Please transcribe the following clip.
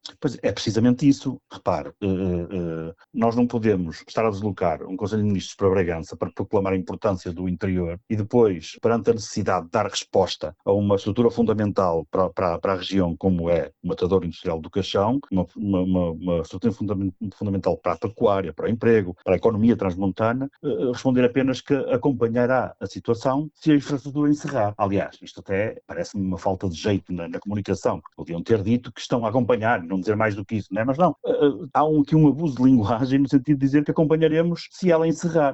Pois é precisamente isso. Repare, nós não podemos estar a deslocar um Conselho de Ministros para Bragança para proclamar a importância do interior e depois, perante a necessidade de dar resposta a uma estrutura fundamental para a região, como é o matador industrial do Caixão, uma estrutura fundamental para a pecuária, para o emprego, para a economia transmontana, responder apenas que acompanhará a situação se a infraestrutura encerrar. Aliás, isto até parece-me uma falta de jeito na comunicação. Podiam ter dito que estão a acompanhar, não dizer mais do que isso, não é? Mas não, há aqui um abuso de linguagem no sentido de dizer que acompanharemos se ela encerrar.